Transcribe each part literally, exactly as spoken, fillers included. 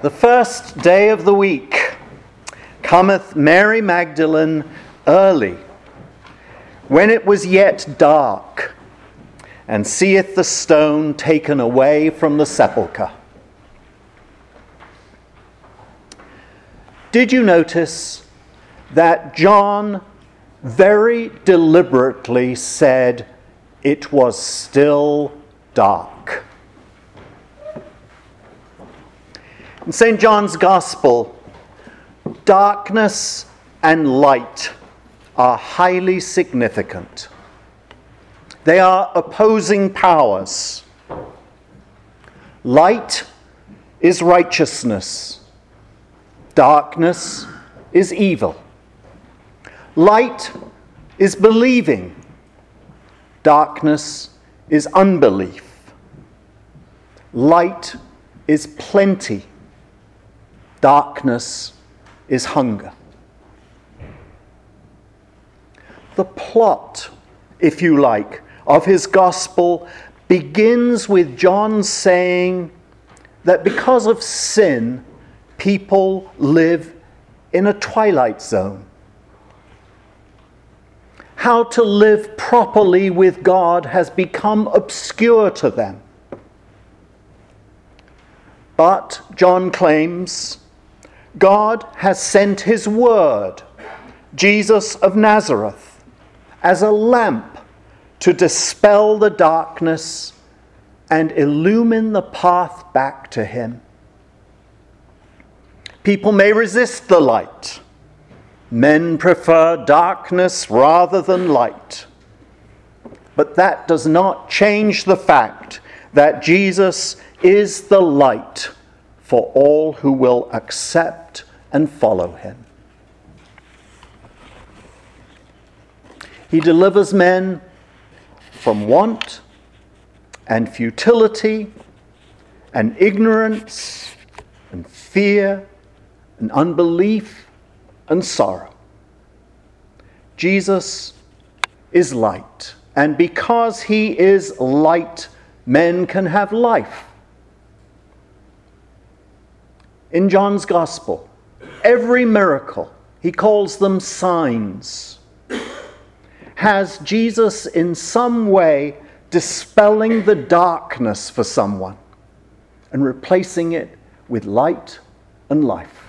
The first day of the week cometh Mary Magdalene early, when it was yet dark, and seeth the stone taken away from the sepulchre. Did you notice that John very deliberately said it was still dark? In Saint John's Gospel, darkness and light are highly significant. They are opposing powers. Light is righteousness. Darkness is evil. Light is believing. Darkness is unbelief. Light is plenty. Darkness is hunger. The plot, if you like, of his gospel begins with John saying that because of sin, people live in a twilight zone. How to live properly with God has become obscure to them. But, John claims, God has sent his word, Jesus of Nazareth, as a lamp to dispel the darkness and illumine the path back to him. People may resist the light. Men prefer darkness rather than light. But that does not change the fact that Jesus is the light for all who will accept and follow him. He delivers men from want and futility and ignorance and fear and unbelief and sorrow. Jesus is light, and because he is light, men can have life. In John's Gospel, every miracle, he calls them signs, has Jesus in some way dispelling the darkness for someone and replacing it with light and life.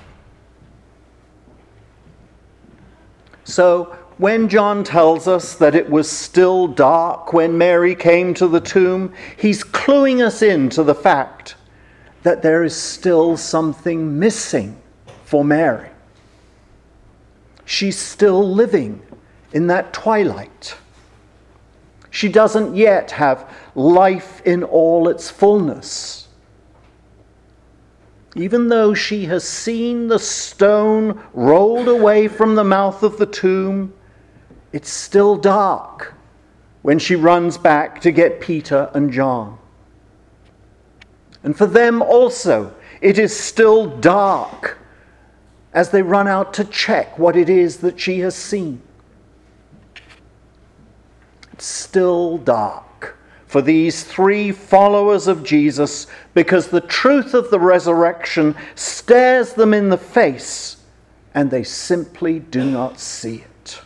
So, when John tells us that it was still dark when Mary came to the tomb, he's cluing us into the fact that there is still something missing for Mary. She's still living in that twilight. She doesn't yet have life in all its fullness. Even though she has seen the stone rolled away from the mouth of the tomb, it's still dark when she runs back to get Peter and John. And for them also, it is still dark as they run out to check what it is that she has seen. It's still dark for these three followers of Jesus because the truth of the resurrection stares them in the face and they simply do not see it.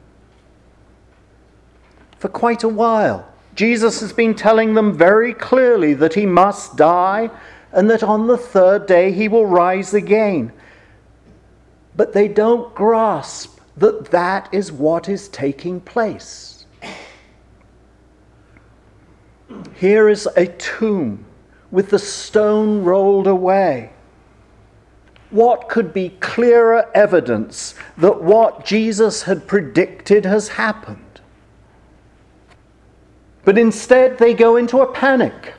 For quite a while, Jesus has been telling them very clearly that he must die and that on the third day he will rise again. But they don't grasp that that is what is taking place. Here is a tomb with the stone rolled away. What could be clearer evidence that what Jesus had predicted has happened? But instead they go into a panic.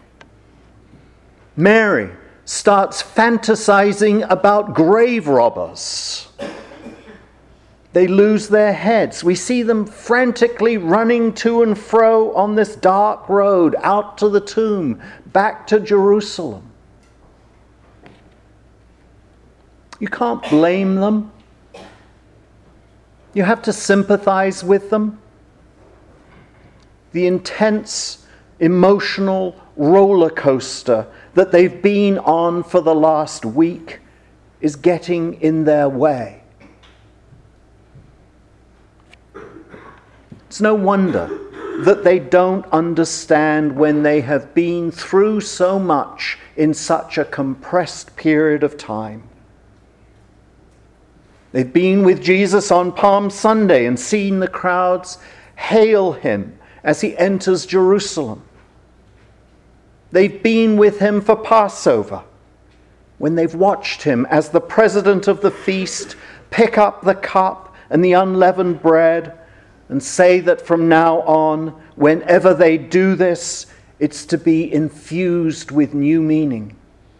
Mary starts fantasizing about grave robbers. They lose their heads. We see them frantically running to and fro on this dark road out to the tomb, back to Jerusalem. You can't blame them. You have to sympathize with them. The intense emotional roller coaster that they've been on for the last week is getting in their way. It's no wonder that they don't understand when they have been through so much in such a compressed period of time. They've been with Jesus on Palm Sunday and seen the crowds hail him as he enters Jerusalem. They've been with him for Passover, when they've watched him as the president of the feast pick up the cup and the unleavened bread and say that from now on, whenever they do this, it's to be infused with new meaning.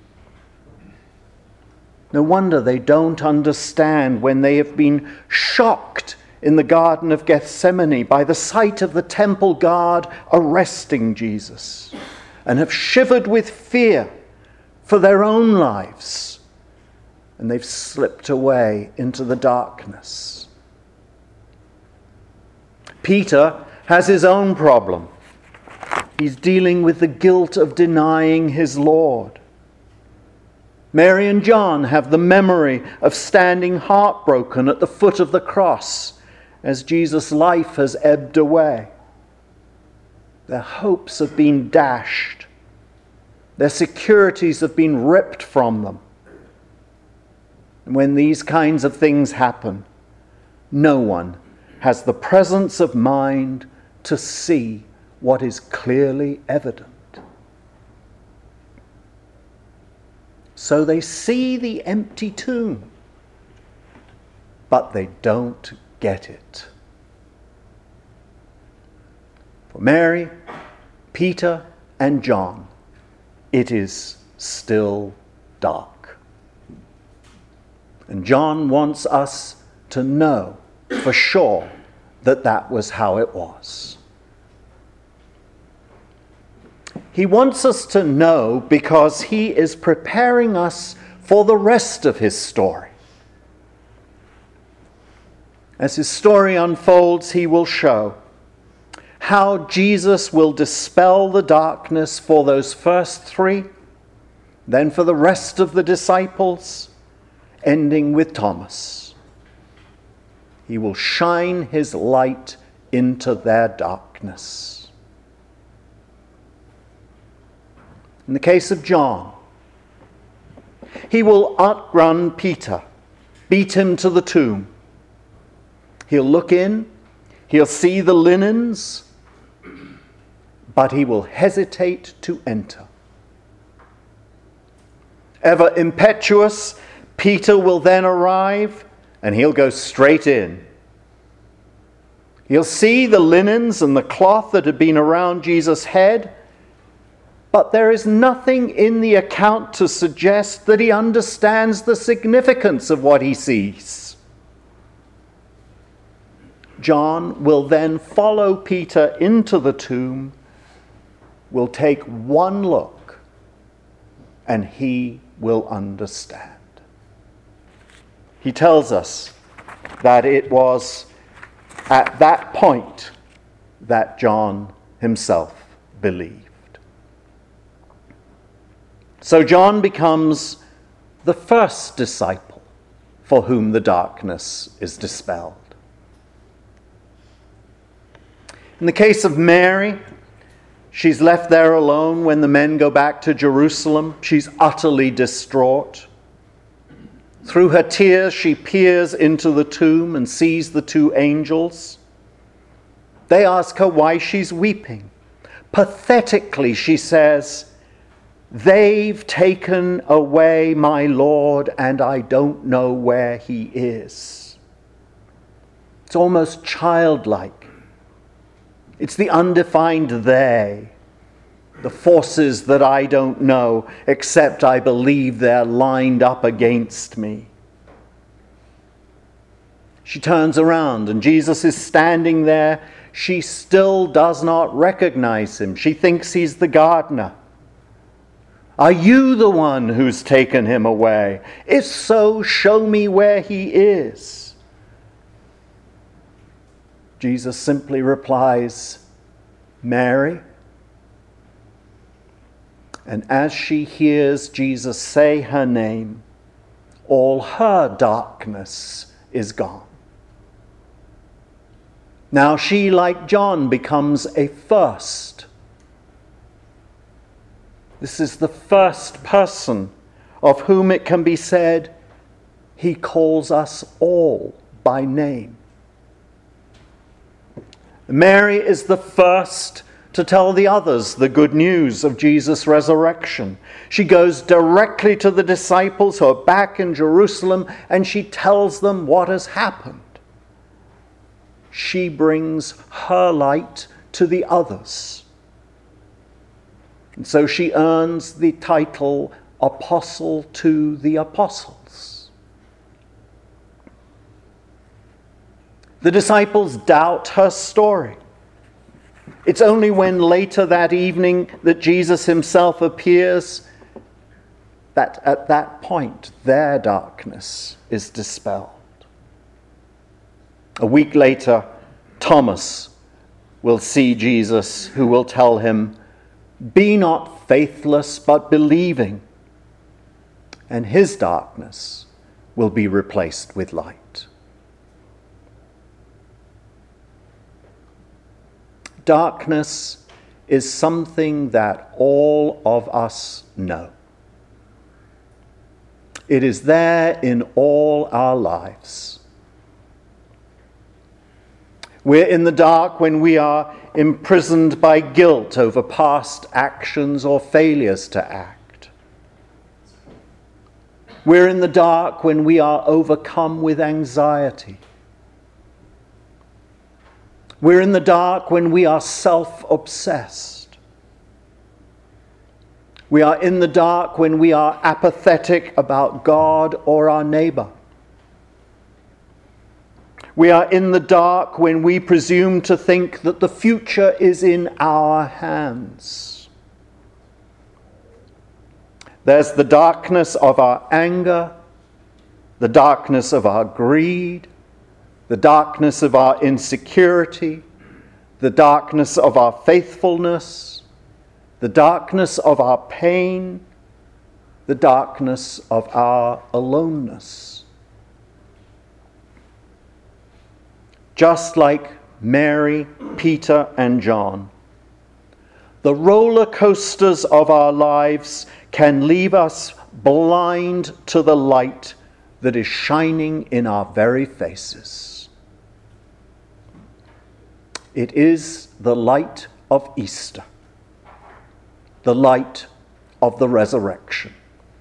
No wonder they don't understand when they have been shocked in the Garden of Gethsemane by the sight of the temple guard arresting Jesus, and have shivered with fear for their own lives, and they've slipped away into the darkness. Peter has his own problem. He's dealing with the guilt of denying his Lord. Mary and John have the memory of standing heartbroken at the foot of the cross as Jesus' life has ebbed away. Their hopes have been dashed. Their securities have been ripped from them. And when these kinds of things happen, no one has the presence of mind to see what is clearly evident. So they see the empty tomb, but they don't get it. For Mary, Peter, and John, it is still dark. And John wants us to know for sure that that was how it was. He wants us to know because he is preparing us for the rest of his story. As his story unfolds, he will show how Jesus will dispel the darkness for those first three, then for the rest of the disciples, ending with Thomas. He will shine his light into their darkness. In the case of John, he will outrun Peter, beat him to the tomb. He'll look in, he'll see the linens, but he will hesitate to enter. Ever impetuous, Peter will then arrive, and he'll go straight in. He'll see the linens and the cloth that had been around Jesus' head, but there is nothing in the account to suggest that he understands the significance of what he sees. John will then follow Peter into the tomb, will take one look, and he will understand. He tells us that it was at that point that John himself believed. So John becomes the first disciple for whom the darkness is dispelled. In the case of Mary, she's left there alone when the men go back to Jerusalem. She's utterly distraught. Through her tears, she peers into the tomb and sees the two angels. They ask her why she's weeping. Pathetically, she says, "They've taken away my Lord, and I don't know where he is." It's almost childlike. It's the undefined they, the forces that I don't know, except I believe they're lined up against me. She turns around and Jesus is standing there. She still does not recognize him. She thinks he's the gardener. "Are you the one who's taken him away? If so, show me where he is." Jesus simply replies, "Mary." And as she hears Jesus say her name, all her darkness is gone. Now she, like John, becomes a first. This is the first person of whom it can be said, he calls us all by name. Mary is the first to tell the others the good news of Jesus' resurrection. She goes directly to the disciples who are back in Jerusalem, and she tells them what has happened. She brings her light to the others. And so she earns the title Apostle to the Apostles. The disciples doubt her story. It's only when later that evening that Jesus himself appears that at that point their darkness is dispelled. A week later, Thomas will see Jesus, who will tell him, "Be not faithless, but believing," and his darkness will be replaced with light. Darkness is something that all of us know. It is there in all our lives. We're in the dark when we are imprisoned by guilt over past actions or failures to act. We're in the dark when we are overcome with anxiety. We're in the dark when we are self-obsessed. We are in the dark when we are apathetic about God or our neighbor. We are in the dark when we presume to think that the future is in our hands. There's the darkness of our anger, the darkness of our greed, the darkness of our insecurity, the darkness of our faithfulness, the darkness of our pain, the darkness of our aloneness. Just like Mary, Peter, and John, the roller coasters of our lives can leave us blind to the light that is shining in our very faces. It is the light of Easter, the light of the resurrection.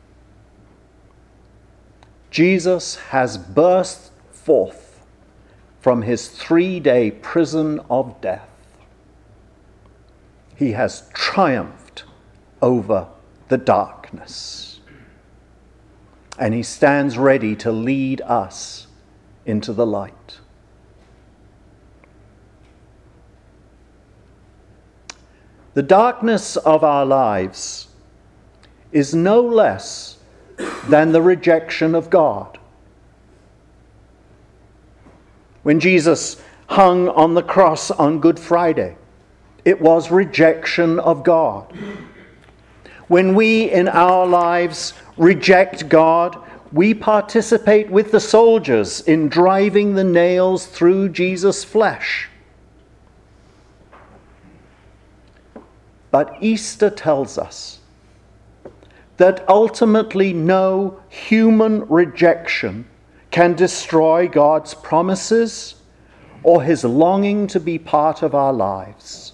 Jesus has burst forth from his three-day prison of death. He has triumphed over the darkness, and he stands ready to lead us into the light. The darkness of our lives is no less than the rejection of God. When Jesus hung on the cross on Good Friday, it was rejection of God. When we in our lives reject God, we participate with the soldiers in driving the nails through Jesus' flesh. But Easter tells us that ultimately no human rejection can destroy God's promises or his longing to be part of our lives.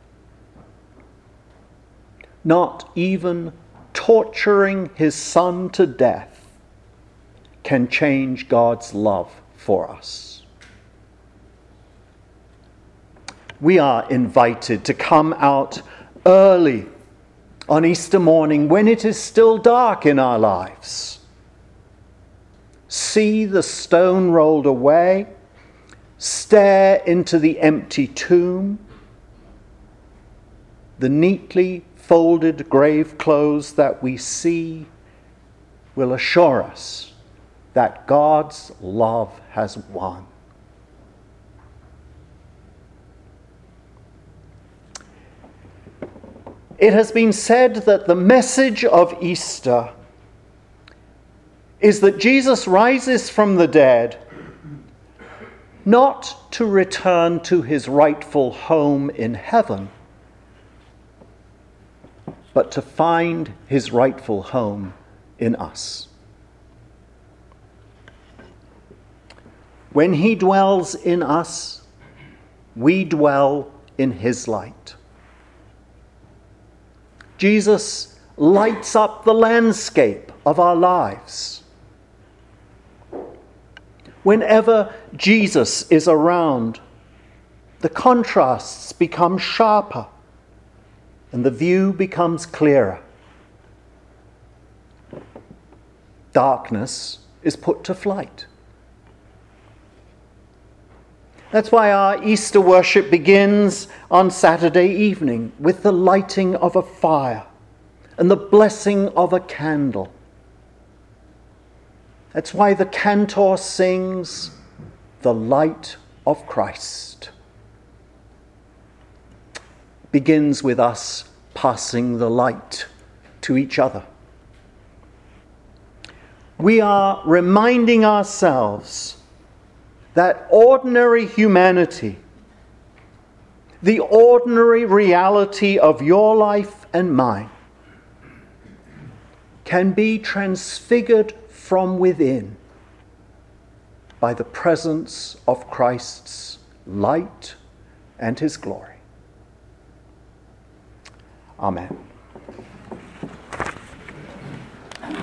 Not even torturing his Son to death can change God's love for us. We are invited to come out early on Easter morning when it is still dark in our lives. See the stone rolled away, stare into the empty tomb, the neatly folded grave clothes that we see will assure us that God's love has won. It has been said that the message of Easter is that Jesus rises from the dead, not to return to his rightful home in heaven, but to find his rightful home in us. When he dwells in us, we dwell in his light. Jesus lights up the landscape of our lives. Whenever Jesus is around, the contrasts become sharper and the view becomes clearer. Darkness is put to flight. That's why our Easter worship begins on Saturday evening with the lighting of a fire and the blessing of a candle. That's why the cantor sings, "The light of Christ." Begins with us passing the light to each other. We are reminding ourselves that ordinary humanity, the ordinary reality of your life and mine, can be transfigured from within by the presence of Christ's light and his glory. Amen.